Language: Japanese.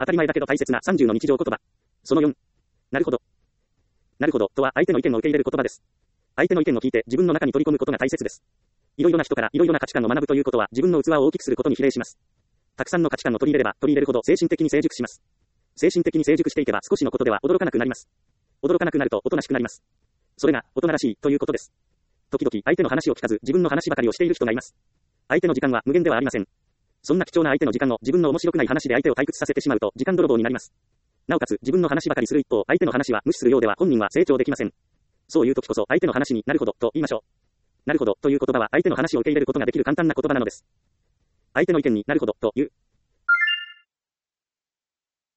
当たり前だけど大切な30の日常言葉。その4。なるほど。なるほど、とは相手の意見を受け入れる言葉です。相手の意見を聞いて自分の中に取り込むことが大切です。いろいろな人からいろいろな価値観を学ぶということは自分の器を大きくすることに比例します。たくさんの価値観を取り入れれば取り入れるほど精神的に成熟します。精神的に成熟していけば少しのことでは驚かなくなります。驚かなくなるとおとなしくなります。それが大人らしいということです。時々相手の話を聞かず自分の話ばかりをしている人がいます。相手の時間は無限ではありません。そんな貴重な相手の時間を自分の面白くない話で相手を退屈させてしまうと時間泥棒になります。なおかつ自分の話ばかりする一方、相手の話は無視するようでは本人は成長できません。そういう時こそ相手の話になるほどと言いましょう。なるほどという言葉は相手の話を受け入れることができる簡単な言葉なのです。相手の意見になるほどという